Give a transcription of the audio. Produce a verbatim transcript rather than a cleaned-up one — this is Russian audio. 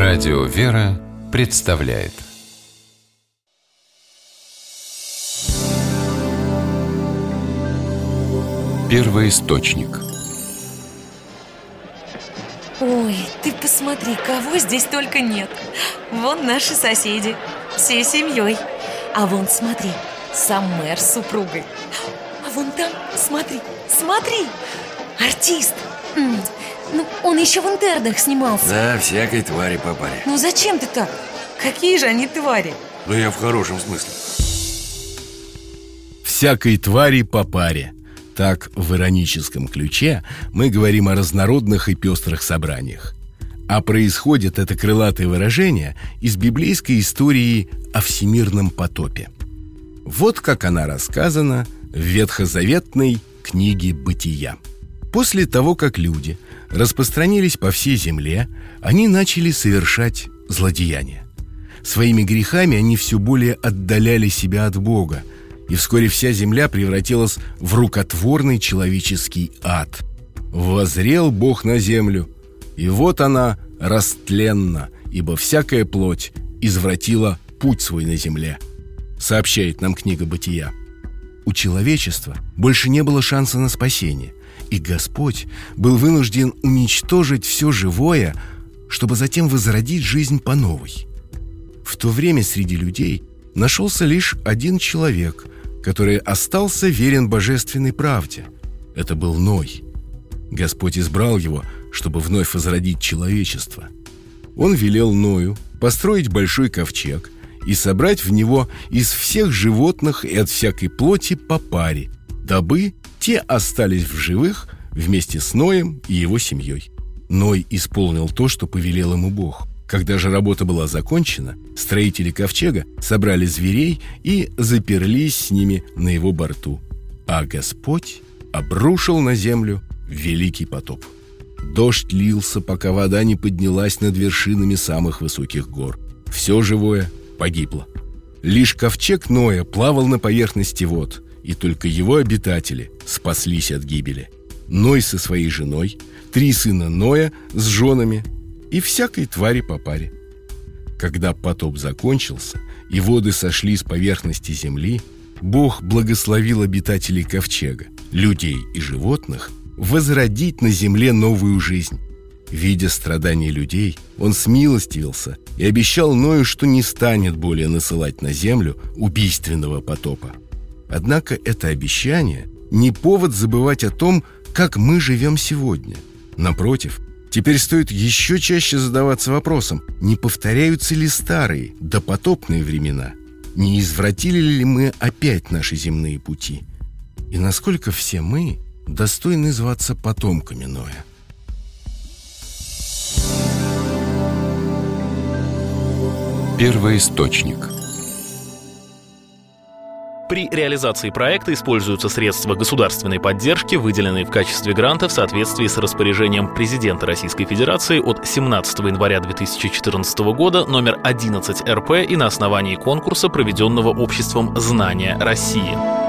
Радио «Вера» представляет Первоисточник. Ой, ты посмотри, кого здесь только нет. Вон наши соседи, всей семьей. А вон, смотри, сам мэр с супругой. А вон там, смотри, смотри, артист. М-м, ну, он еще в интернах снимался. Да, всякой твари по паре. Ну зачем ты так? Какие же они твари? Ну я в хорошем смысле. Всякой твари по паре. Так, в ироническом ключе мы говорим о разнородных и пестрых собраниях. А происходит это крылатое выражение из библейской истории о всемирном потопе. Вот как она рассказана в ветхозаветной книге «Бытия». После того, как люди распространились по всей земле, они начали совершать злодеяния. Своими грехами они все более отдаляли себя от Бога, и вскоре вся земля превратилась в рукотворный человеческий ад. «Воззрел Бог на землю, и вот она растленна, ибо всякая плоть извратила путь свой на земле», сообщает нам книга «Бытия». У человечества больше не было шанса на спасение, и Господь был вынужден уничтожить все живое, чтобы затем возродить жизнь по новой. В то время среди людей нашелся лишь один человек, который остался верен божественной правде. Это был Ной. Господь избрал его, чтобы вновь возродить человечество. Он велел Ною построить большой ковчег и собрать в него из всех животных и от всякой плоти по паре, дабы те остались в живых вместе с Ноем и его семьей. Ной исполнил то, что повелел ему Бог. Когда же работа была закончена, строители ковчега собрали зверей и заперлись с ними на его борту. А Господь обрушил на землю великий потоп. Дождь лился, пока вода не поднялась над вершинами самых высоких гор. Все живое погибло. Лишь ковчег Ноя плавал на поверхности вод, и только его обитатели спаслись от гибели. Ной со своей женой, три сына Ноя с женами и всякой твари по паре. Когда потоп закончился и воды сошли с поверхности земли, Бог благословил обитателей ковчега, людей и животных, возродить на земле новую жизнь. Видя страдания людей, Он смилостивился и обещал Ною, что не станет более насылать на землю убийственного потопа. Однако это обещание не повод забывать о том, как мы живем сегодня. Напротив, теперь стоит еще чаще задаваться вопросом, не повторяются ли старые, допотопные времена? Не извратили ли мы опять наши земные пути? И насколько все мы достойны зваться потомками Ноя? Первоисточник. При реализации проекта используются средства государственной поддержки, выделенные в качестве гранта в соответствии с распоряжением президента Российской Федерации от семнадцатого января две тысячи четырнадцатого года номер одиннадцать эр пэ и на основании конкурса, проведенного обществом «Знания России».